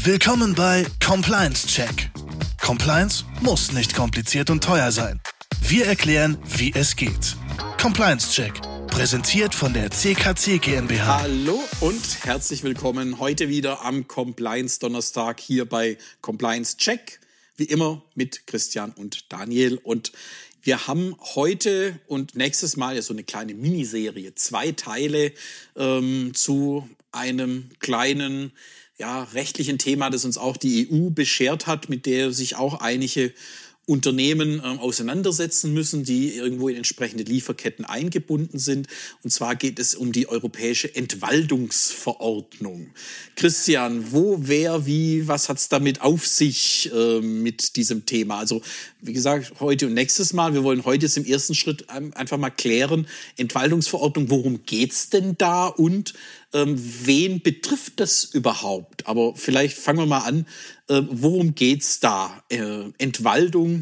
Willkommen bei Compliance Check. Compliance muss nicht kompliziert und teuer sein. Wir erklären, wie es geht. Compliance Check, präsentiert von der CKC GmbH. Hallo und herzlich willkommen heute wieder am Compliance Donnerstag hier bei Compliance Check. Wie immer mit Christian und Daniel. Und wir haben heute und nächstes Mal ja so eine kleine Miniserie, 2 Teile zu einem kleinen rechtlichen Thema, das uns auch die EU beschert hat, mit der sich auch einige Unternehmen auseinandersetzen müssen, die irgendwo in entsprechende Lieferketten eingebunden sind. Und zwar geht es um die europäische Entwaldungsverordnung. Christian, wo, wer, wie, was hat's damit auf sich mit diesem Thema? Also wie gesagt, heute und nächstes Mal. Wir wollen heute jetzt im ersten Schritt einfach mal klären, Entwaldungsverordnung, worum geht's denn da und wen betrifft das überhaupt? Aber vielleicht fangen wir mal an. Worum geht's da? Entwaldung,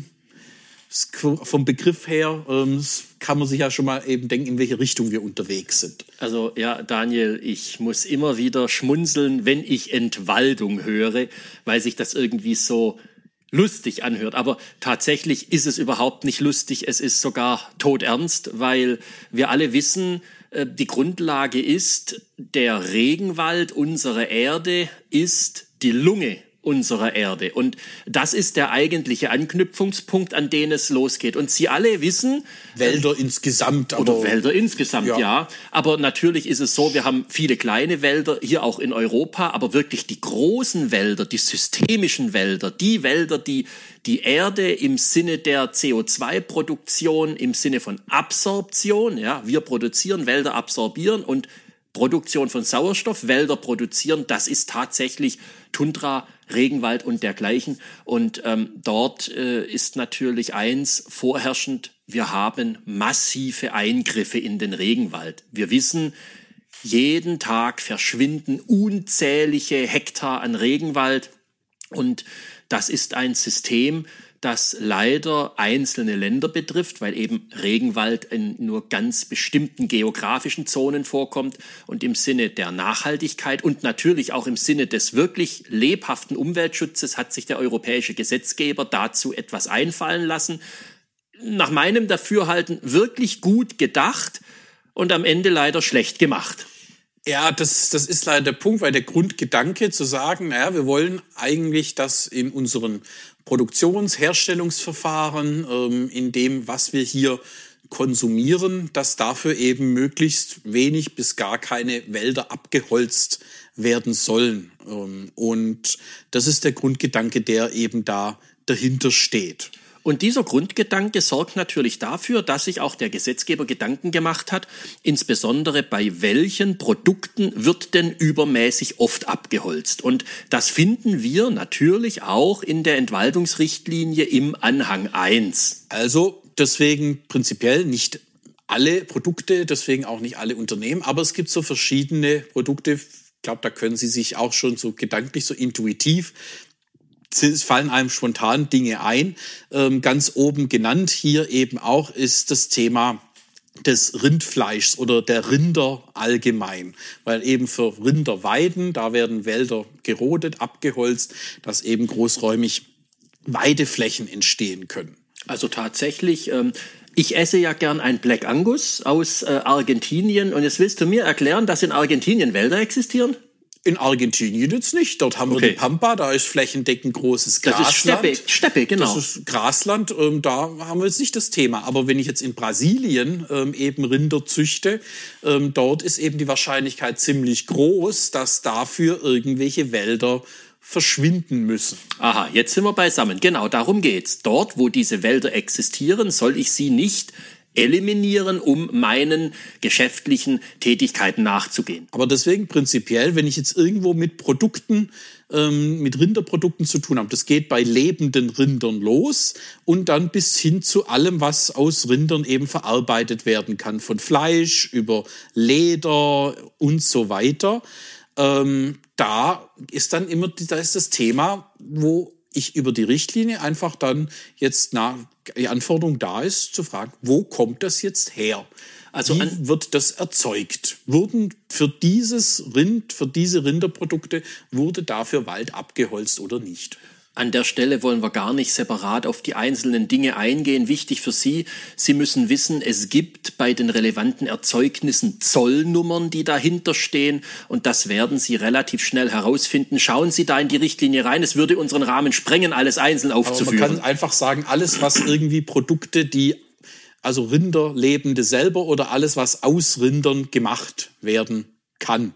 vom Begriff her kann man sich ja schon mal eben denken, in welche Richtung wir unterwegs sind. Also ja, Daniel, ich muss immer wieder schmunzeln, wenn ich Entwaldung höre, weil sich das irgendwie so lustig anhört. Aber tatsächlich ist es überhaupt nicht lustig, es ist sogar todernst, weil wir alle wissen, die Grundlage ist, der Regenwald unserer Erde ist die Lunge unserer Erde. Und das ist der eigentliche Anknüpfungspunkt, an den es losgeht. Und Sie alle wissen... Wälder insgesamt. Oder Wälder insgesamt, ja. Aber natürlich ist es so, wir haben viele kleine Wälder, hier auch in Europa, aber wirklich die großen Wälder, die systemischen Wälder, die Wälder, die die Erde im Sinne der CO2-Produktion, im Sinne von Absorption, ja, wir produzieren, Wälder absorbieren und Produktion von Sauerstoff, Wälder produzieren, das ist tatsächlich Tundra, Regenwald und dergleichen. Und dort ist natürlich eins vorherrschend, wir haben massive Eingriffe in den Regenwald. Wir wissen, jeden Tag verschwinden unzählige Hektar an Regenwald und das ist ein System, das leider einzelne Länder betrifft, weil eben Regenwald in nur ganz bestimmten geografischen Zonen vorkommt und im Sinne der Nachhaltigkeit und natürlich auch im Sinne des wirklich lebhaften Umweltschutzes hat sich der europäische Gesetzgeber dazu etwas einfallen lassen. Nach meinem Dafürhalten wirklich gut gedacht und am Ende leider schlecht gemacht. Ja, das ist leider der Punkt, weil der Grundgedanke zu sagen, wir wollen eigentlich, dass in unseren Herstellungsverfahren, in dem, was wir hier konsumieren, dass dafür eben möglichst wenig bis gar keine Wälder abgeholzt werden sollen. Und das ist der Grundgedanke, der eben da dahinter steht. Und dieser Grundgedanke sorgt natürlich dafür, dass sich auch der Gesetzgeber Gedanken gemacht hat, insbesondere bei welchen Produkten wird denn übermäßig oft abgeholzt. Und das finden wir natürlich auch in der Entwaldungsrichtlinie im Anhang 1. Also deswegen prinzipiell nicht alle Produkte, deswegen auch nicht alle Unternehmen, aber es gibt so verschiedene Produkte, ich glaube, da können Sie sich auch schon so gedanklich, so intuitiv es fallen einem spontan Dinge ein. Ganz oben genannt hier eben auch ist das Thema des Rindfleischs oder der Rinder allgemein. Weil eben für Rinderweiden, da werden Wälder gerodet, abgeholzt, dass eben großräumig Weideflächen entstehen können. Also tatsächlich... Ich esse ja gern ein Black Angus aus Argentinien. Und jetzt willst du mir erklären, dass in Argentinien Wälder existieren? In Argentinien jetzt nicht. Dort haben wir die Pampa, da ist flächendeckend großes Grasland. Das ist Steppe, genau. Das ist Grasland, da haben wir jetzt nicht das Thema. Aber wenn ich jetzt in Brasilien eben Rinder züchte, dort ist eben die Wahrscheinlichkeit ziemlich groß, dass dafür irgendwelche Wälder verschwinden müssen. Aha, jetzt sind wir beisammen. Genau, darum geht's. Dort, wo diese Wälder existieren, soll ich sie nicht eliminieren, um meinen geschäftlichen Tätigkeiten nachzugehen. Aber deswegen prinzipiell, wenn ich jetzt irgendwo mit Produkten, mit Rinderprodukten zu tun habe, das geht bei lebenden Rindern los und dann bis hin zu allem, was aus Rindern eben verarbeitet werden kann, von Fleisch über Leder und so weiter. Da ist das Thema, wo ich über die Richtlinie einfach dann jetzt die Anforderung da ist, zu fragen, wo kommt das jetzt her? Also wie wird das erzeugt? Wurden für dieses Rind, für diese Rinderprodukte, wurde dafür Wald abgeholzt oder nicht? An der Stelle wollen wir gar nicht separat auf die einzelnen Dinge eingehen. Wichtig für Sie, Sie müssen wissen, es gibt bei den relevanten Erzeugnissen Zollnummern, die dahinter stehen. Und das werden Sie relativ schnell herausfinden. Schauen Sie da in die Richtlinie rein. Es würde unseren Rahmen sprengen, alles einzeln aufzuführen. Aber man kann einfach sagen, alles, was irgendwie Produkte, also Rinderlebende selber oder alles, was aus Rindern gemacht werden kann,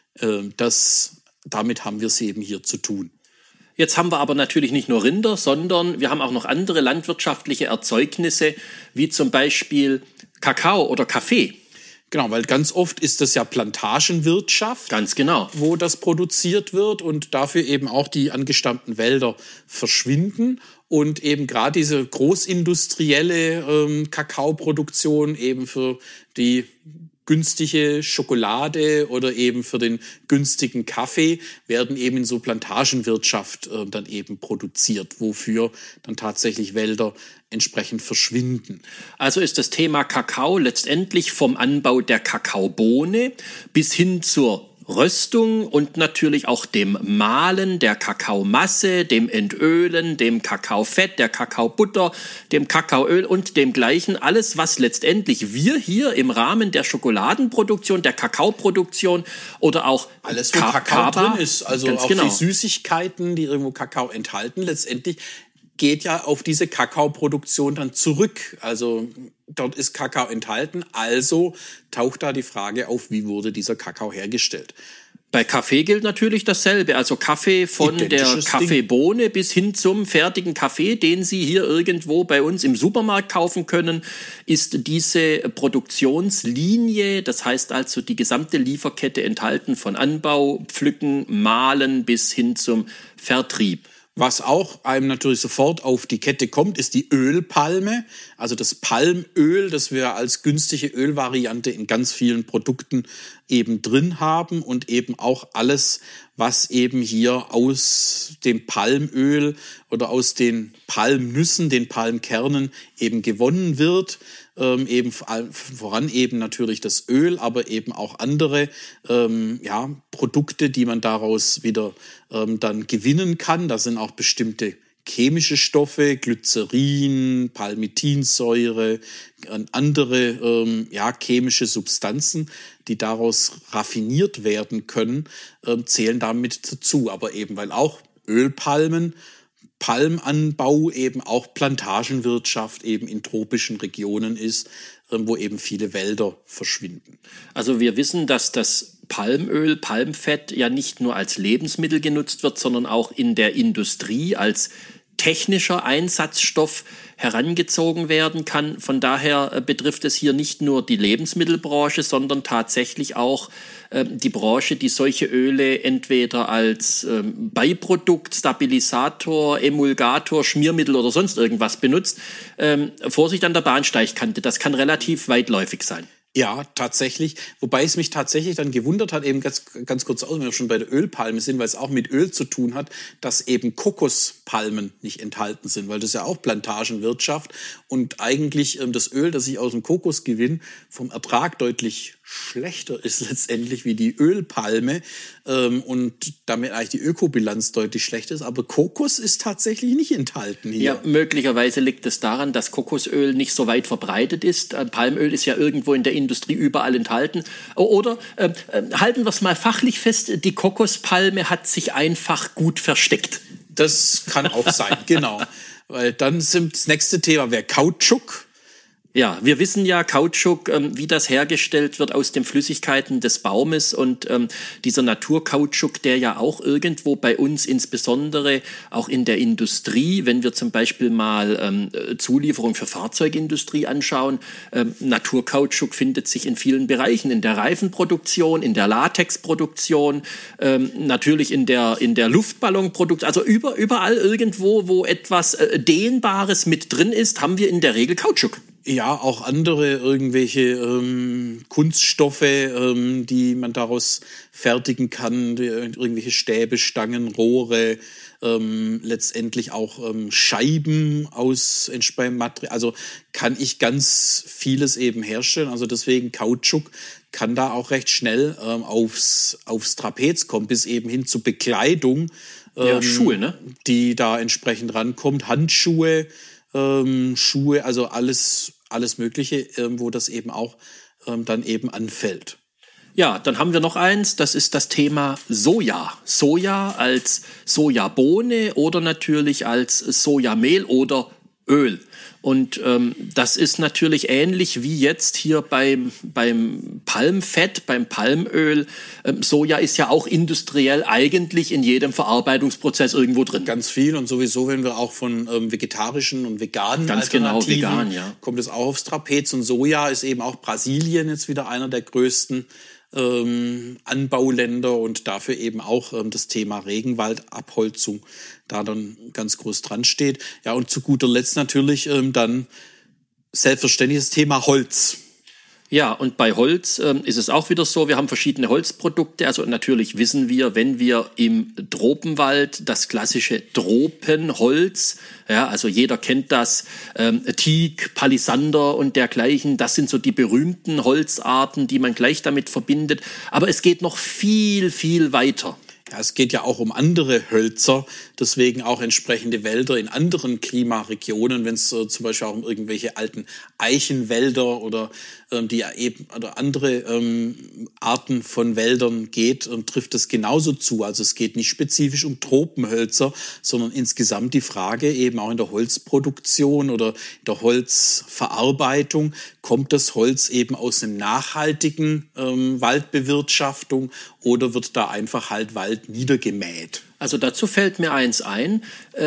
damit haben wir es eben hier zu tun. Jetzt haben wir aber natürlich nicht nur Rinder, sondern wir haben auch noch andere landwirtschaftliche Erzeugnisse, wie zum Beispiel Kakao oder Kaffee. Genau, weil ganz oft ist das ja Plantagenwirtschaft, ganz genau, wo das produziert wird und dafür eben auch die angestammten Wälder verschwinden. Und eben gerade diese großindustrielle Kakaoproduktion eben für die günstige Schokolade oder eben für den günstigen Kaffee werden eben in so Plantagenwirtschaft dann eben produziert, wofür dann tatsächlich Wälder entsprechend verschwinden. Also ist das Thema Kakao letztendlich vom Anbau der Kakaobohne bis hin zur Röstung und natürlich auch dem Mahlen der Kakaomasse, dem Entölen, dem Kakaofett, der Kakaobutter, dem Kakaoöl und dem Gleichen. Alles, was letztendlich wir hier im Rahmen der Schokoladenproduktion, der Kakaoproduktion oder auch alles, wo Kakao drin ist, also auch genau. Die Süßigkeiten, die irgendwo Kakao enthalten, letztendlich geht ja auf diese Kakaoproduktion dann zurück. Also dort ist Kakao enthalten, also taucht da die Frage auf, wie wurde dieser Kakao hergestellt. Bei Kaffee gilt natürlich dasselbe, also Kaffee von der Kaffeebohne bis hin zum fertigen Kaffee, den Sie hier irgendwo bei uns im Supermarkt kaufen können, ist diese Produktionslinie, das heißt also die gesamte Lieferkette enthalten von Anbau, Pflücken, Mahlen bis hin zum Vertrieb. Was auch einem natürlich sofort auf die Kette kommt, ist die Ölpalme, also das Palmöl, das wir als günstige Ölvariante in ganz vielen Produkten eben drin haben und eben auch alles, was eben hier aus dem Palmöl oder aus den Palmnüssen, den Palmkernen eben gewonnen wird. Eben voran eben natürlich das Öl, aber eben auch andere Produkte, die man daraus wieder dann gewinnen kann. Da sind auch bestimmte chemische Stoffe, Glycerin, Palmitinsäure, andere chemische Substanzen, die daraus raffiniert werden können, zählen damit dazu. Aber eben, weil auch Ölpalmen, Palmanbau eben auch Plantagenwirtschaft eben in tropischen Regionen ist, wo eben viele Wälder verschwinden. Also wir wissen, dass das Palmöl, Palmfett ja nicht nur als Lebensmittel genutzt wird, sondern auch in der Industrie als technischer Einsatzstoff herangezogen werden kann. Von daher betrifft es hier nicht nur die Lebensmittelbranche, sondern tatsächlich auch die Branche, die solche Öle entweder als Beiprodukt, Stabilisator, Emulgator, Schmiermittel oder sonst irgendwas benutzt. Vorsicht an der Bahnsteigkante, das kann relativ weitläufig sein. Ja, tatsächlich. Wobei es mich tatsächlich dann gewundert hat, eben ganz kurz aus, wenn wir schon bei der Ölpalme sind, weil es auch mit Öl zu tun hat, dass eben Kokospalmen nicht enthalten sind, weil das ist ja auch Plantagenwirtschaft und eigentlich das Öl, das ich aus dem Kokos gewinne, vom Ertrag deutlich schlechter ist letztendlich wie die Ölpalme und damit eigentlich die Ökobilanz deutlich schlechter ist. Aber Kokos ist tatsächlich nicht enthalten hier. Ja, möglicherweise liegt es daran, dass Kokosöl nicht so weit verbreitet ist. Palmöl ist ja irgendwo in der Industrie überall enthalten. Oder halten wir es mal fachlich fest, die Kokospalme hat sich einfach gut versteckt. Das kann auch sein, genau. Weil dann sind das nächste Thema wäre Kautschuk. Ja, wir wissen ja, Kautschuk, wie das hergestellt wird aus den Flüssigkeiten des Baumes und dieser Naturkautschuk, der ja auch irgendwo bei uns, insbesondere auch in der Industrie, wenn wir zum Beispiel mal Zulieferung für Fahrzeugindustrie anschauen, Naturkautschuk findet sich in vielen Bereichen, in der Reifenproduktion, in der Latexproduktion, natürlich in der Luftballonproduktion, also überall irgendwo, wo etwas Dehnbares mit drin ist, haben wir in der Regel Kautschuk. Ja, auch andere irgendwelche Kunststoffe, die man daraus fertigen kann, irgendwelche Stäbe, Stangen, Rohre, letztendlich auch Scheiben aus entsprechendem Material. Also kann ich ganz vieles eben herstellen. Also deswegen Kautschuk kann da auch recht schnell aufs Trapez kommen, bis eben hin zu Bekleidung, Schuhe, ne? die da entsprechend rankommt, Handschuhe, Schuhe, also alles Mögliche, wo das eben auch dann eben anfällt. Ja, dann haben wir noch eins, das ist das Thema Soja. Soja als Sojabohne oder natürlich als Sojamehl oder Öl. Und das ist natürlich ähnlich wie jetzt hier beim Palmfett, beim Palmöl. Soja ist ja auch industriell eigentlich in jedem Verarbeitungsprozess irgendwo drin. Ganz viel und sowieso, wenn wir auch von vegetarischen und veganen Ganz genau, Alternativen, vegan, ja. kommt es auch aufs Trapez. Und Soja ist eben auch Brasilien jetzt wieder einer der größten Anbauländer und dafür eben auch das Thema Regenwaldabholzung da dann ganz groß dran steht. Ja, und zu guter Letzt natürlich dann selbstverständlich das Thema Holz. Ja, und bei Holz ist es auch wieder so, wir haben verschiedene Holzprodukte. Also natürlich wissen wir, wenn wir im Tropenwald das klassische Tropenholz, ja, also jeder kennt das, Teak, Palisander und dergleichen, das sind so die berühmten Holzarten, die man gleich damit verbindet. Aber es geht noch viel, viel weiter. Ja, es geht ja auch um andere Hölzer, deswegen auch entsprechende Wälder in anderen Klimaregionen, wenn es zum Beispiel auch um irgendwelche alten Eichenwälder oder die eben oder andere Arten von Wäldern geht, trifft es genauso zu. Also es geht nicht spezifisch um Tropenhölzer, sondern insgesamt die Frage eben auch in der Holzproduktion oder in der Holzverarbeitung, kommt das Holz eben aus einem nachhaltigen Waldbewirtschaftung oder wird da einfach halt Wald niedergemäht? Also dazu fällt mir eins ein,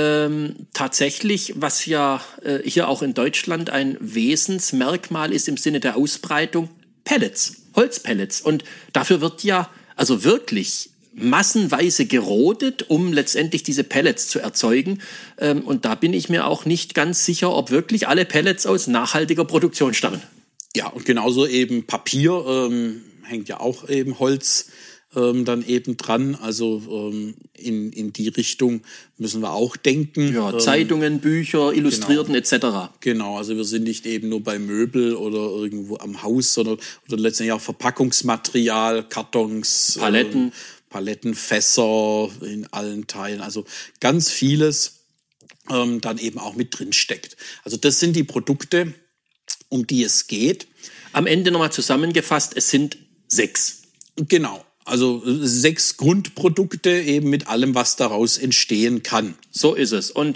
tatsächlich, was ja hier auch in Deutschland ein Wesensmerkmal ist im Sinne der Ausbreitung, Pellets, Holzpellets. Und dafür wird ja also wirklich massenweise gerodet, um letztendlich diese Pellets zu erzeugen. Und da bin ich mir auch nicht ganz sicher, ob wirklich alle Pellets aus nachhaltiger Produktion stammen. Ja, und genauso eben Papier, hängt ja auch eben Holz dann eben dran. Also in die Richtung müssen wir auch denken. Ja, Zeitungen, Bücher, Illustrierten etc. Genau, also wir sind nicht eben nur bei Möbel oder irgendwo am Haus, sondern oder letztendlich auch Verpackungsmaterial, Kartons, Paletten, Fässer in allen Teilen. Also ganz vieles dann eben auch mit drin steckt. Also das sind die Produkte, um die es geht. Am Ende nochmal zusammengefasst, es sind 6. Genau. Also 6 Grundprodukte eben mit allem, was daraus entstehen kann. So ist es. Und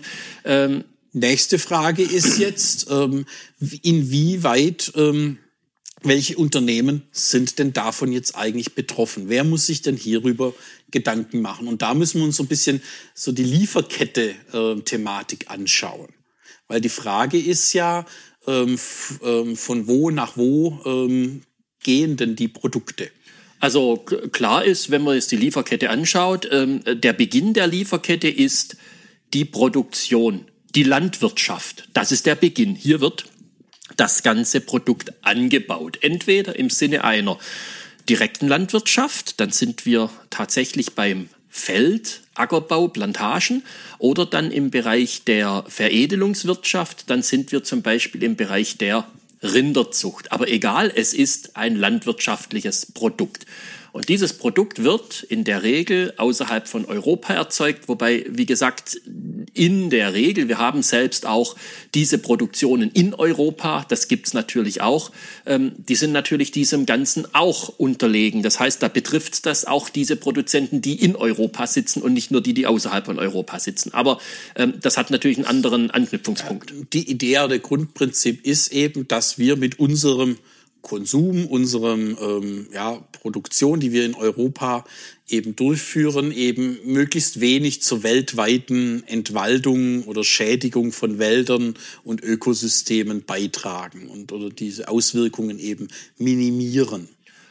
nächste Frage ist jetzt, inwieweit, welche Unternehmen sind denn davon jetzt eigentlich betroffen? Wer muss sich denn hierüber Gedanken machen? Und da müssen wir uns so ein bisschen so die Lieferkette-Thematik anschauen. Weil die Frage ist ja, von wo nach wo gehen denn die Produkte? Also klar ist, wenn man jetzt die Lieferkette anschaut, der Beginn der Lieferkette ist die Produktion, die Landwirtschaft. Das ist der Beginn. Hier wird das ganze Produkt angebaut. Entweder im Sinne einer direkten Landwirtschaft, dann sind wir tatsächlich beim Feld, Ackerbau, Plantagen, oder dann im Bereich der Veredelungswirtschaft, dann sind wir zum Beispiel im Bereich der Rinderzucht. Aber egal, es ist ein landwirtschaftliches Produkt. Und dieses Produkt wird in der Regel außerhalb von Europa erzeugt, wobei, wie gesagt, in der Regel, wir haben selbst auch diese Produktionen in Europa, das gibt's natürlich auch, die sind natürlich diesem Ganzen auch unterlegen. Das heißt, da betrifft das auch diese Produzenten, die in Europa sitzen und nicht nur die, die außerhalb von Europa sitzen. Aber das hat natürlich einen anderen Anknüpfungspunkt. Die Idee, der Grundprinzip ist eben, dass wir mit unserem Konsum, unserem Produktion, die wir in Europa eben durchführen, eben möglichst wenig zur weltweiten Entwaldung oder Schädigung von Wäldern und Ökosystemen beitragen oder diese Auswirkungen eben minimieren.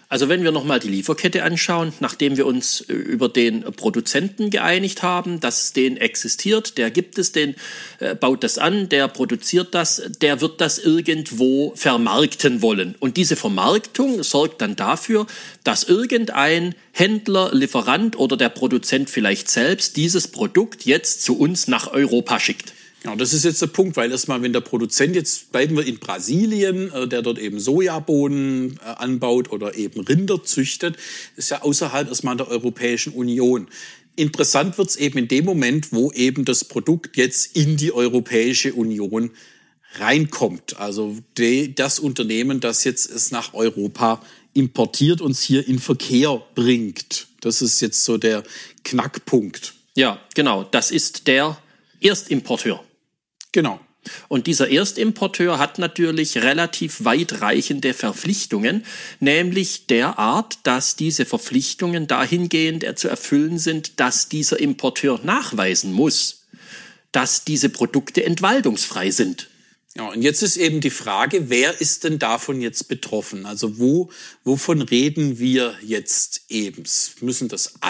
Also wenn wir nochmal die Lieferkette anschauen, nachdem wir uns über den Produzenten geeinigt haben, dass den existiert, der gibt es, den baut das an, der produziert das, der wird das irgendwo vermarkten wollen. Und diese Vermarktung sorgt dann dafür, dass irgendein Händler, Lieferant oder der Produzent vielleicht selbst dieses Produkt jetzt zu uns nach Europa schickt. Genau, das ist jetzt der Punkt, weil erstmal, wenn der Produzent, jetzt bleiben wir in Brasilien, der dort eben Sojabohnen anbaut oder eben Rinder züchtet, ist ja außerhalb erstmal der Europäischen Union. Interessant wird's eben in dem Moment, wo eben das Produkt jetzt in die Europäische Union reinkommt. Also das Unternehmen, das jetzt es nach Europa importiert und es hier in Verkehr bringt. Das ist jetzt so der Knackpunkt. Ja, genau. Das ist der Erstimporteur. Genau. Und dieser Erstimporteur hat natürlich relativ weitreichende Verpflichtungen, nämlich derart, dass diese Verpflichtungen dahingehend zu erfüllen sind, dass dieser Importeur nachweisen muss, dass diese Produkte entwaldungsfrei sind. Ja, und jetzt ist eben die Frage, wer ist denn davon jetzt betroffen? Also wovon reden wir jetzt eben? Sind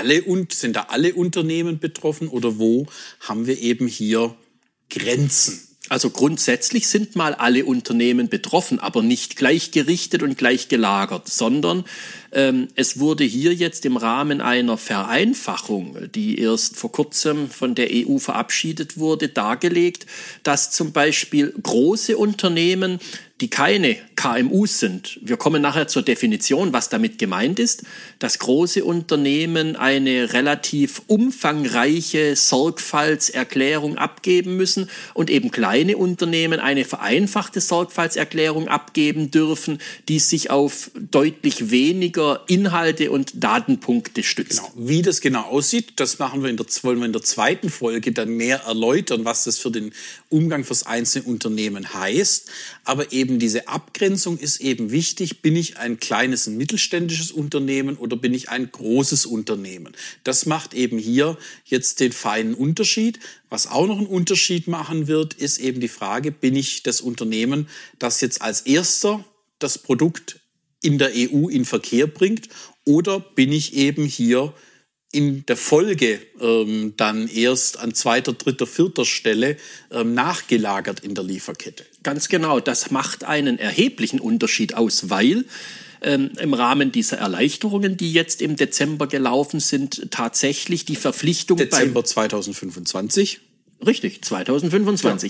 da alle Unternehmen betroffen oder wo haben wir eben hier Grenzen? Also grundsätzlich sind mal alle Unternehmen betroffen, aber nicht gleichgerichtet und gleich gelagert, sondern es wurde hier jetzt im Rahmen einer Vereinfachung, die erst vor kurzem von der EU verabschiedet wurde, dargelegt, dass zum Beispiel große Unternehmen, die keine KMUs sind, wir kommen nachher zur Definition, was damit gemeint ist, dass große Unternehmen eine relativ umfangreiche Sorgfaltserklärung abgeben müssen und eben kleine Unternehmen eine vereinfachte Sorgfaltserklärung abgeben dürfen, die sich auf deutlich weniger Inhalte und Datenpunkte stützt. Genau. Wie das genau aussieht, das wollen wir in der zweiten Folge dann mehr erläutern, was das für den Umgang fürs einzelne Unternehmen heißt. Aber eben diese Abgrenzung ist eben wichtig. Bin ich ein kleines, ein mittelständisches Unternehmen oder bin ich ein großes Unternehmen? Das macht eben hier jetzt den feinen Unterschied. Was auch noch einen Unterschied machen wird, ist eben die Frage, bin ich das Unternehmen, das jetzt als erster das Produkt in der EU in Verkehr bringt, oder bin ich eben hier in der Folge dann erst an 2., 3., 4. Stelle nachgelagert in der Lieferkette? Ganz genau, das macht einen erheblichen Unterschied aus, weil im Rahmen dieser Erleichterungen, die jetzt im Dezember gelaufen sind, tatsächlich die Verpflichtung Dezember 2025. Richtig, 2025.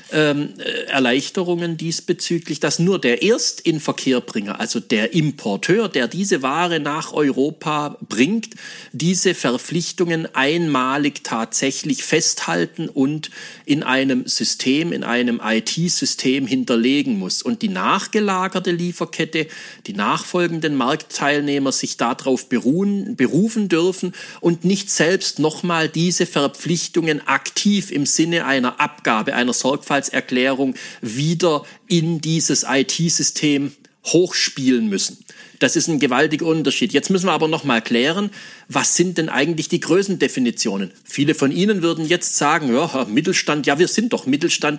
Erleichterungen diesbezüglich, dass nur der Erstinverkehrbringer, also der Importeur, der diese Ware nach Europa bringt, diese Verpflichtungen einmalig tatsächlich festhalten und in einem System, in einem IT-System hinterlegen muss. Und die nachgelagerte Lieferkette, die nachfolgenden Marktteilnehmer sich darauf berufen dürfen und nicht selbst nochmal diese Verpflichtungen aktiv im Sinne einer Abgabe, einer Sorgfaltserklärung wieder in dieses IT-System hochspielen müssen. Das ist ein gewaltiger Unterschied. Jetzt müssen wir aber noch mal klären, was sind denn eigentlich die Größendefinitionen? Viele von Ihnen würden jetzt sagen, ja, Mittelstand, ja, wir sind doch Mittelstand.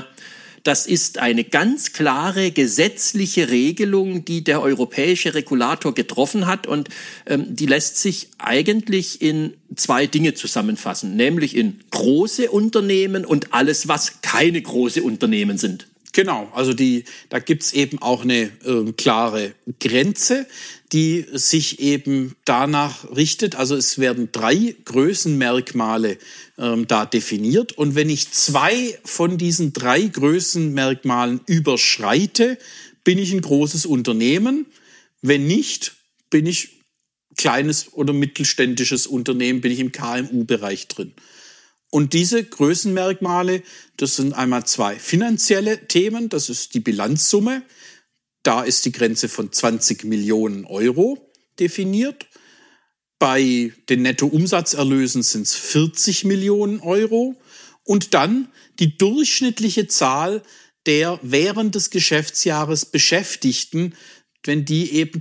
Das ist eine ganz klare gesetzliche Regelung, die der europäische Regulator getroffen hat, und die lässt sich eigentlich in 2 Dinge zusammenfassen, nämlich in große Unternehmen und alles, was keine große Unternehmen sind. Genau, also da gibt's eben auch eine klare Grenze, die sich eben danach richtet. Also es werden 3 Größenmerkmale da definiert. Und wenn ich 2 von diesen 3 Größenmerkmalen überschreite, bin ich ein großes Unternehmen. Wenn nicht, bin ich kleines oder mittelständisches Unternehmen, bin ich im KMU-Bereich drin. Und diese Größenmerkmale, das sind einmal 2 finanzielle Themen, das ist die Bilanzsumme. Da ist die Grenze von 20 Millionen Euro definiert. Bei den Nettoumsatzerlösen sind es 40 Millionen Euro. Und dann die durchschnittliche Zahl der während des Geschäftsjahres Beschäftigten, wenn die eben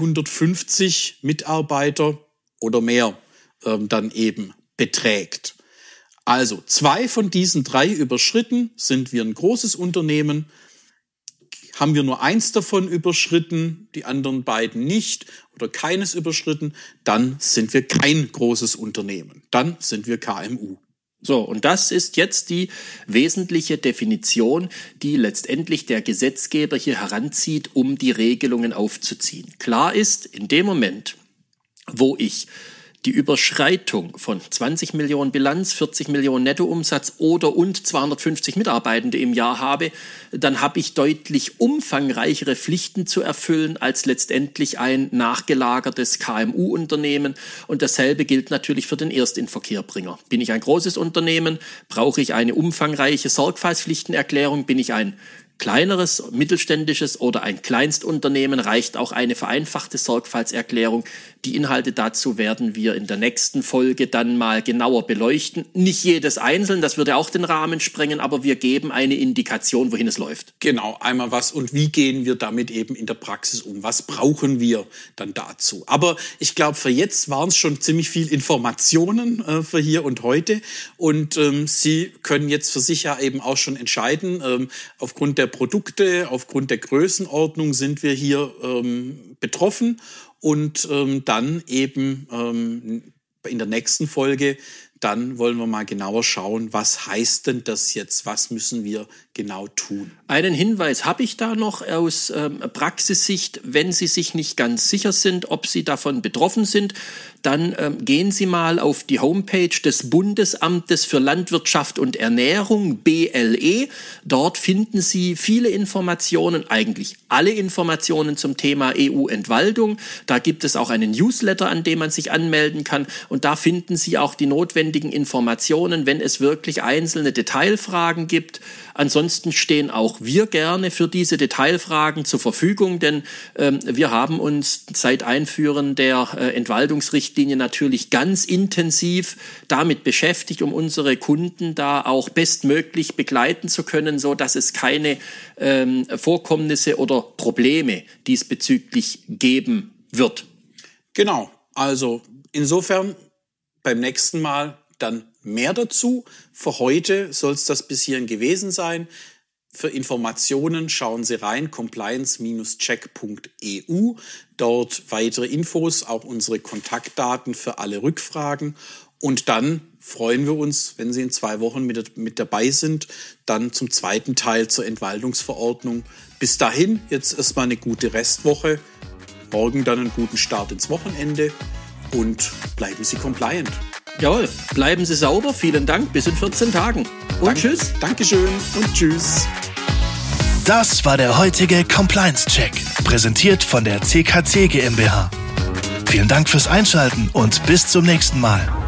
250 Mitarbeiter oder mehr dann eben beträgt. Also 2 von diesen 3 überschritten, sind wir ein großes Unternehmen. Haben wir nur eins davon überschritten, die anderen beiden nicht oder keines überschritten, dann sind wir kein großes Unternehmen. Dann sind wir KMU. So, und das ist jetzt die wesentliche Definition, die letztendlich der Gesetzgeber hier heranzieht, um die Regelungen aufzuziehen. Klar ist, in dem Moment, wo ich die Überschreitung von 20 Millionen Bilanz, 40 Millionen Nettoumsatz und 250 Mitarbeitende im Jahr habe, dann habe ich deutlich umfangreichere Pflichten zu erfüllen als letztendlich ein nachgelagertes KMU-Unternehmen. Und dasselbe gilt natürlich für den Erstinverkehrbringer. Bin ich ein großes Unternehmen, brauche ich eine umfangreiche Sorgfaltspflichtenerklärung. Bin ich ein kleineres, mittelständisches oder ein Kleinstunternehmen, reicht auch eine vereinfachte Sorgfaltserklärung. Die Inhalte dazu werden wir in der nächsten Folge dann mal genauer beleuchten. Nicht jedes einzeln, das würde auch den Rahmen sprengen, aber wir geben eine Indikation, wohin es läuft. Genau, einmal was und wie gehen wir damit eben in der Praxis um? Was brauchen wir dann dazu? Aber ich glaube, für jetzt waren es schon ziemlich viel Informationen für hier und heute und Sie können jetzt für sich ja eben auch schon entscheiden, aufgrund der Produkte, aufgrund der Größenordnung sind wir hier betroffen und dann eben in der nächsten Folge, dann wollen wir mal genauer schauen, was heißt denn das jetzt, was müssen wir genau tun. Einen Hinweis habe ich da noch aus Praxissicht, wenn Sie sich nicht ganz sicher sind, ob Sie davon betroffen sind, dann gehen Sie mal auf die Homepage des Bundesamtes für Landwirtschaft und Ernährung, BLE. Dort finden Sie viele Informationen, eigentlich alle Informationen zum Thema EU-Entwaldung. Da gibt es auch einen Newsletter, an dem man sich anmelden kann. Und da finden Sie auch die notwendigen Informationen, wenn es wirklich einzelne Detailfragen gibt. Ansonsten stehen auch wir gerne für diese Detailfragen zur Verfügung, denn wir haben uns seit Einführen der Entwaldungsrichtlinie natürlich ganz intensiv damit beschäftigt, um unsere Kunden da auch bestmöglich begleiten zu können, so dass es keine Vorkommnisse oder Probleme diesbezüglich geben wird. Genau, also insofern beim nächsten Mal dann mehr dazu. Für heute soll es das bis hierhin gewesen sein. Für Informationen schauen Sie rein, compliance-check.eu. Dort weitere Infos, auch unsere Kontaktdaten für alle Rückfragen. Und dann freuen wir uns, wenn Sie in 2 Wochen mit dabei sind, dann zum zweiten Teil zur Entwaldungsverordnung. Bis dahin, jetzt erstmal eine gute Restwoche. Morgen dann einen guten Start ins Wochenende. Und bleiben Sie compliant. Jawohl, bleiben Sie sauber. Vielen Dank. Bis in 14 Tagen. Und tschüss. Dankeschön und tschüss. Das war der heutige Compliance-Check, präsentiert von der CKC GmbH. Vielen Dank fürs Einschalten und bis zum nächsten Mal.